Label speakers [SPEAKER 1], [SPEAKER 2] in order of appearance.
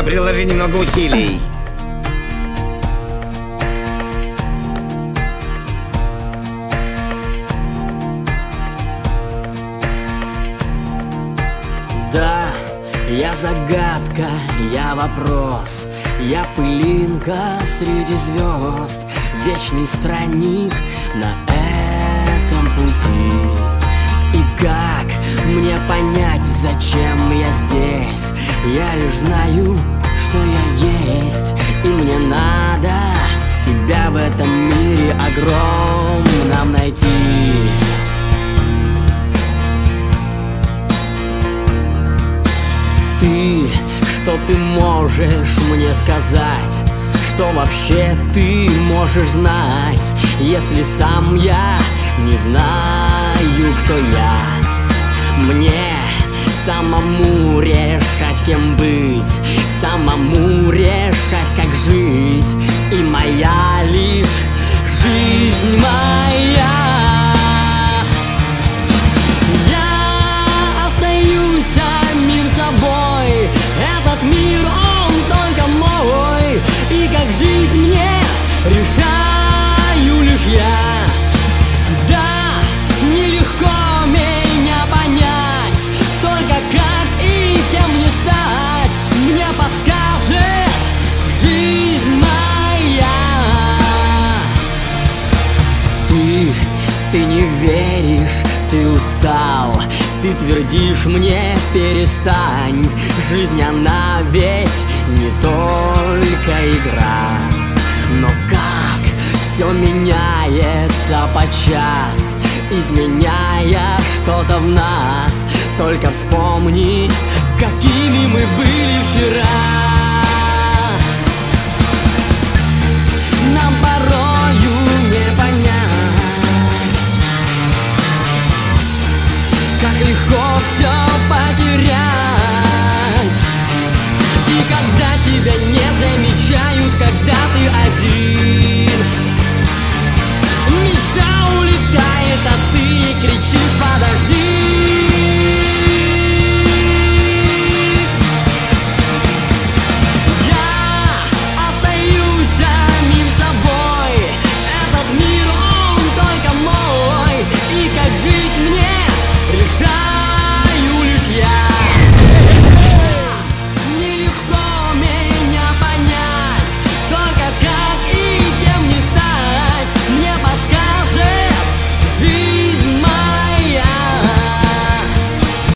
[SPEAKER 1] приложи немного усилий.
[SPEAKER 2] Да, я загадка, я вопрос, я пылинка среди звезд, вечный странник на этом пути. И как мне понять, зачем я здесь? Я лишь знаю, что я есть, и мне надо себя в этом мире огромном найти. Ты, что ты можешь мне сказать? Что вообще ты можешь знать, если сам я не знаю, кто я? Мне самому решать, кем быть, самому решать, как жить. И моя лишь жизнь моя. Я остаюсь самим собой. Этот мир, он только мой. И как жить мне, решаю лишь я. Да, нелегко меня понять, только как и кем мне стать, мне подскажет жизнь моя. Ты не веришь, ты устал, ты твердишь мне перестань. Жизнь она ведь не только игра. Но как все меняется подчас, изменяя что-то в нас. Только вспомни, какими мы были вчера. Нам порою не понять, как легко все потерять. И когда тебя не замечают, когда ты один, мечта улетает, а ты кричишь: подожди.